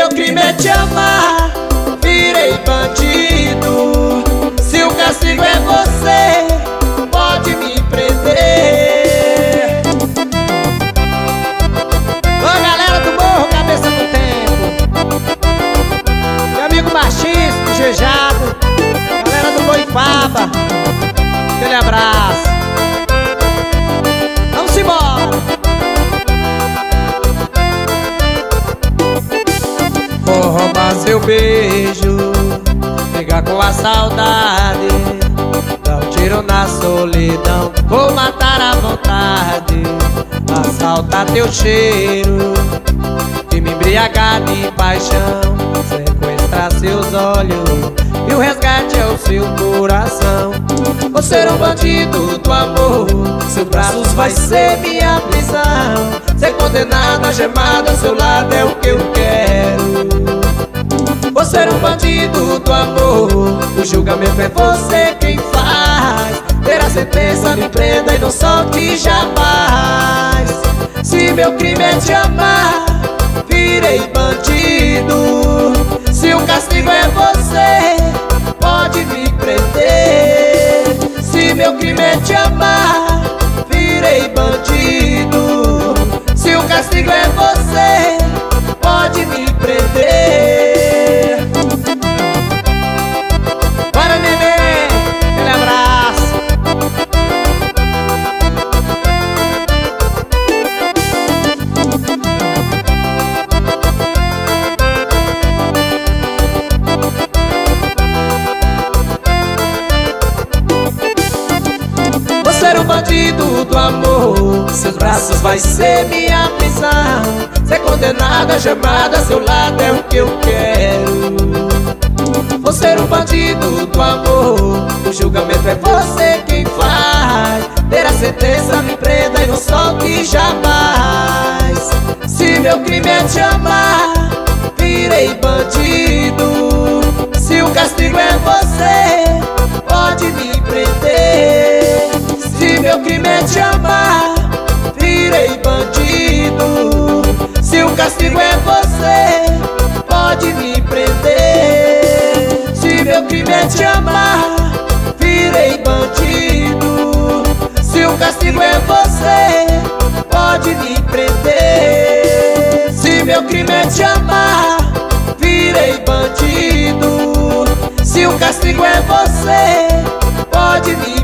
meu crime é te amar, virei bandido. Se o castigo é você, pode me prender. Ô galera do morro, cabeça do tempo, meu amigo Machista, Jejado, galera do Boipaba, aquele abraço. Vamos embora. Vou roubar seu beijo, brigar com a saudade, dar um tiro na solidão, vou matar a vontade, assaltar teu cheiro e me embriagar de paixão, sequestrar seus olhos e o resgate é o seu coração. Vou ser um bandido do amor, seus braços vai ser minha prisão, ser condenado, algemado ao seu lado é o que eu quero. Vou ser um bandido do amor, o julgamento é você quem faz, ter a sentença, me prenda e não solte jamais. Se meu crime é te amar, virei bandido. Se o castigo é você, pode me prender. Se meu crime é te amar, virei bandido. Se o castigo é você, pode me prender. Bora, neném, aquele abraço. Vou ser um bandido do amor, seus braços vai ser minha prisão, ser condenado, algemado a seu lado é o que eu quero. Vou ser um bandido do amor, o julgamento é você quem faz, ter a sentença, me prenda e não solte jamais. Se meu crime é te amar, virei bandido. Se o castigo é você, pode me prender. Se meu crime é te amar, virei bandido. Se o castigo é você, pode me prender. Se meu crime é te amar, virei bandido. Se o castigo é você, pode me prender. Se meu crime é te amar, virei bandido. Se o castigo é você, pode me